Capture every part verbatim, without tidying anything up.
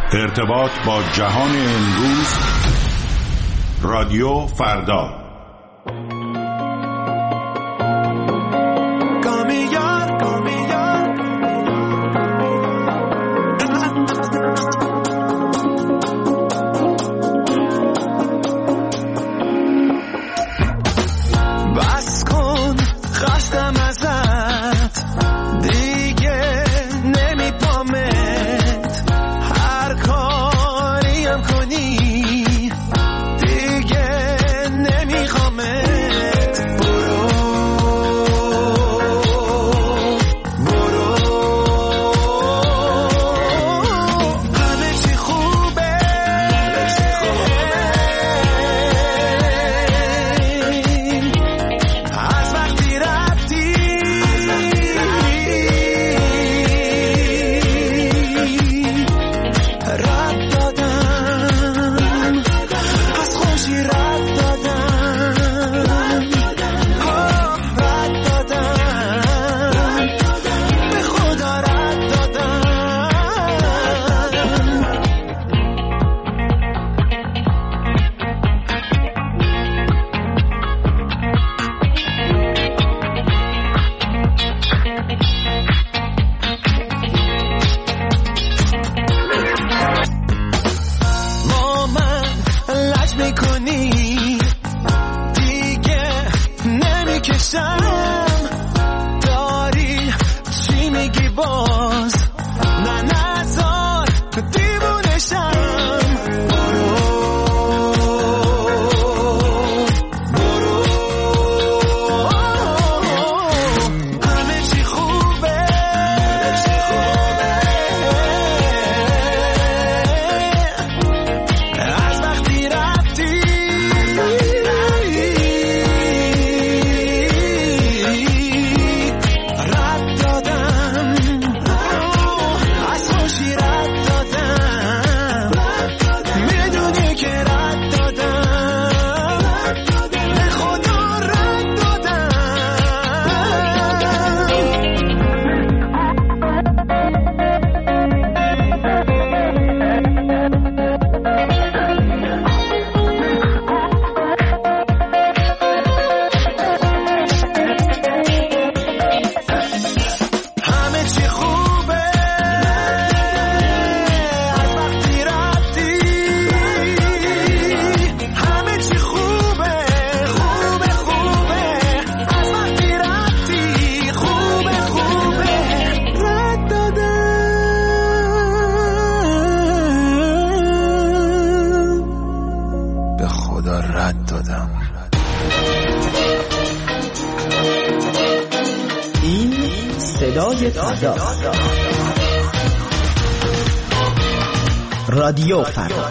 ارتباط با جهان امروز، رادیو فردا. رادیو فردا.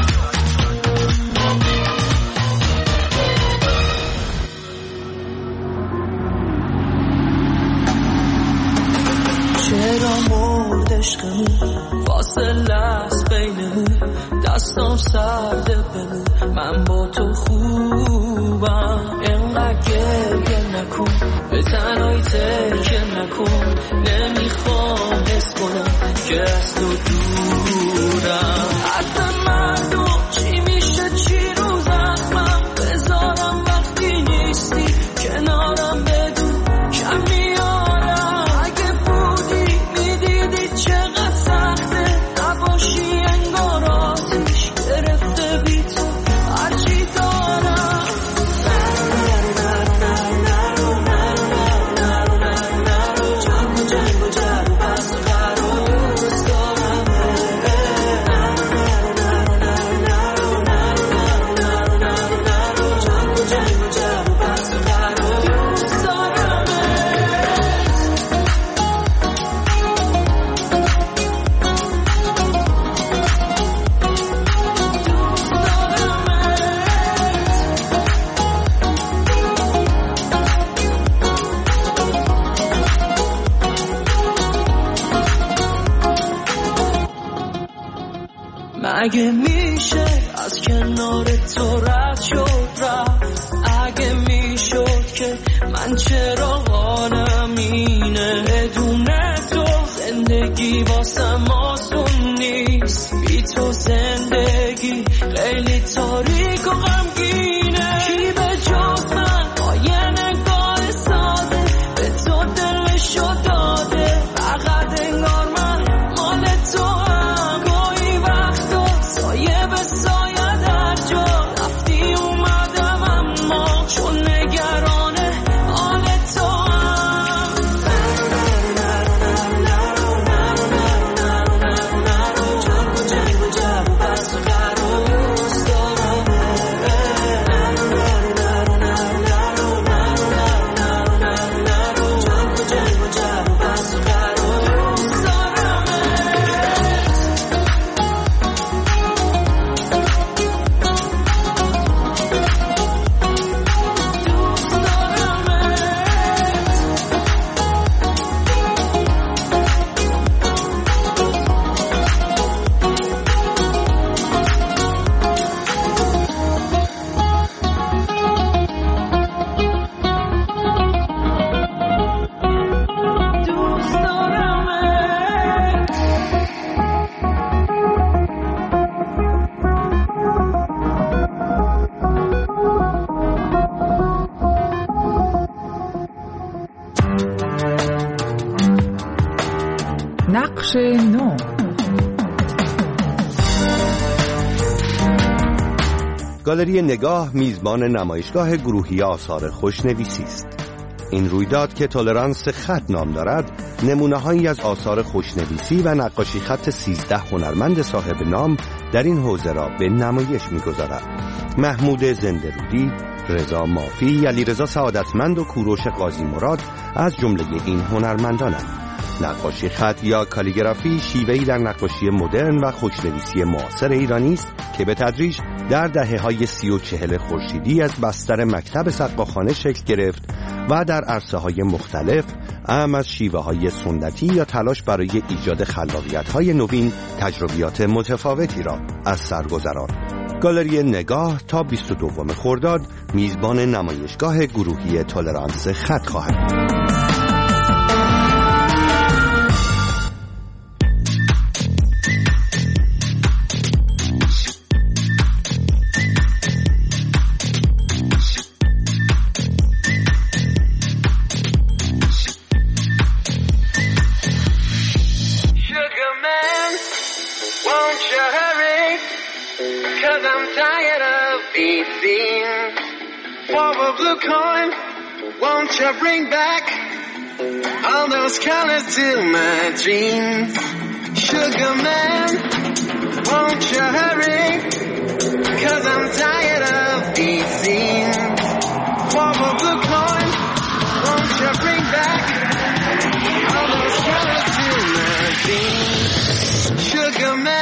چرا مرد عشقمون، فاصله است بینمون، دستام سرده بمون، من با تو خوبم، اینقدر گریه نکن، به تنهایی تکیه نکن، نمیخوام حس کنم که از تو دورم. حرف مردم چی میشه، چی رو زخمم بذارم وقتی نیستی کنارم، بدون کم میارم. اگه بودی میدیدی چقدر سخته، نباشی انگار آتیش گرفته بی تو هرچی دارم. جنگ و جنگ و جنگ و بس قرار دوست دارم. جنگ و جنگ و جنگ و بس قرار دوست دارم. مگه میشه از کنار تو رد شد رفت؟ اگه میشد که من چرا حالم اینه، بدون تو زندگی واسم آسون نیست، بی گالری نگاه میزبان نمایشگاه گروهی آثار خوشنویسی است. این رویداد که تولرانس خط نام دارد، نمونه‌هایی از آثار خوشنویسی و نقاشی خط سیزده هنرمند صاحب نام در این حوزه را به نمایش می‌گذارد. محمود زنده‌رودی، رضا مافی، علیرضا سعادتمند و کوروش قاضی مراد از جمله این هنرمندانند. نقاشی خط یا کالیگرافی شیوهی در نقاشی مدرن و خوشنویسی معاصر ایرانی است که به تدریج در دهه‌های سی و چهل خورشیدی از بستر مکتب سقاخانه شکل گرفت و در عرصه‌های مختلف اعم از شیوه‌های سنتی یا تلاش برای ایجاد خلاقیت‌های نوین تجربیات متفاوتی را از سر گذراند. گالری نگاه تا بیست و دوم خرداد میزبان نمایشگاه گروهی تولرانس خط خواهد بود. Won't you bring back all those colors to my dreams? Sugar man, won't you hurry? 'Cause I'm tired of these scenes. For a blue coin, won't you bring back all those colors to my dreams? Sugar man.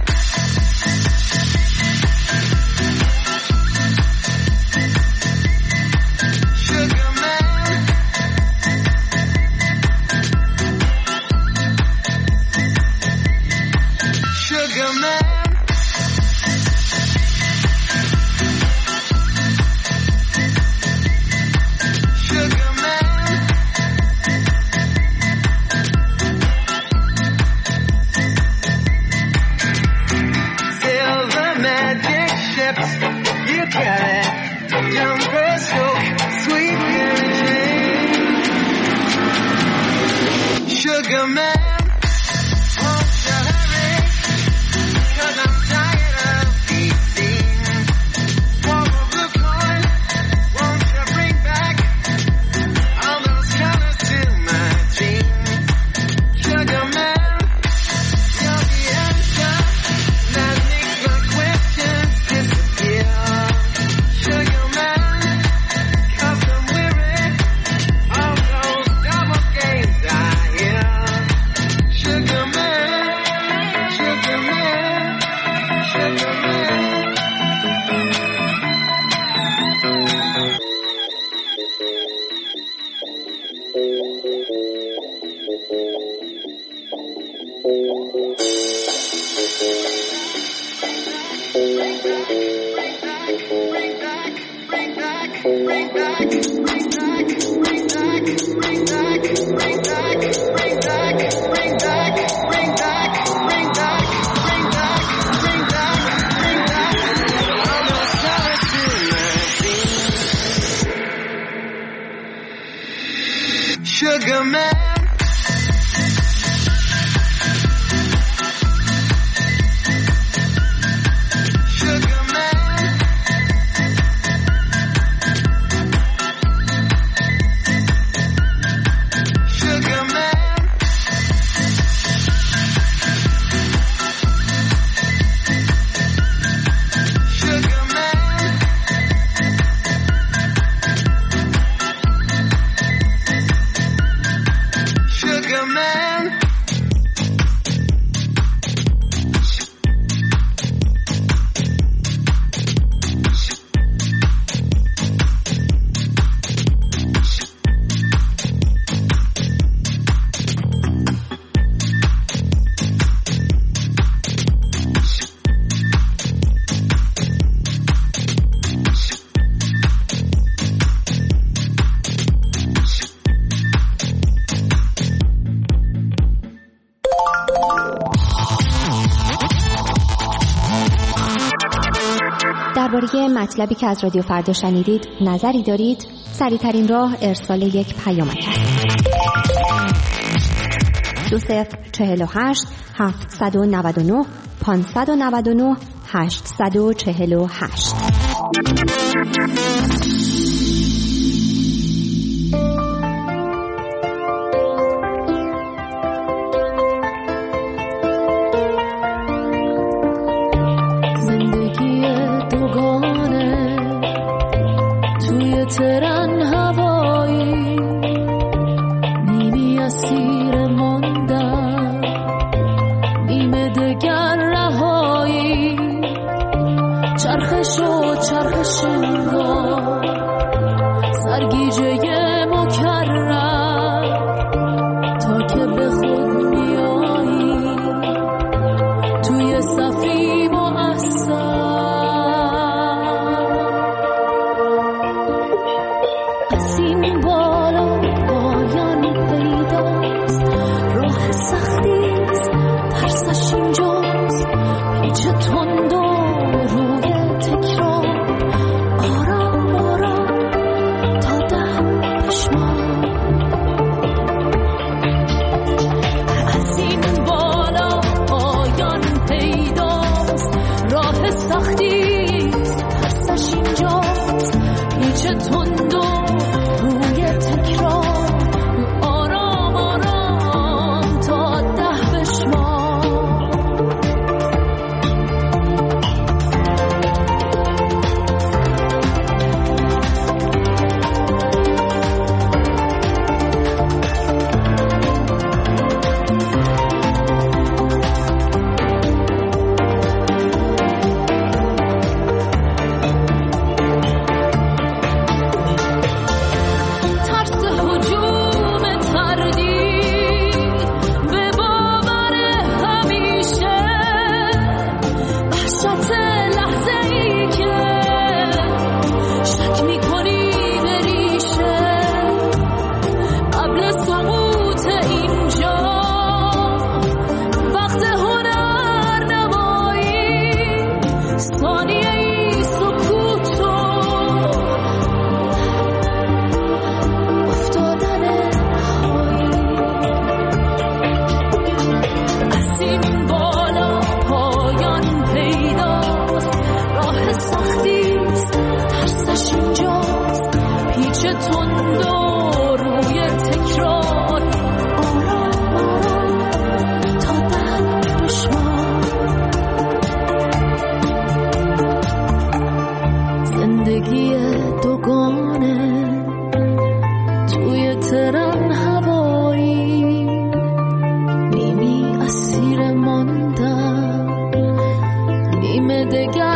Sugar man. درباره مطلبی که از رادیو فردا شنیدید نظری دارید؟ سریع‌ترین راه ارسال یک پیامک است. دو صفر چهل و هشت هفتصد و نود و نه پانصد و نود و نه هشتصد و چهل و هشت. ترن هوایی نیمی اسیر ماندم نیمه دگر رهایی چرخش و چرخش انگار سرگیجه مکرر تا که به خود میایی توی صفی مؤثر نیمه دگر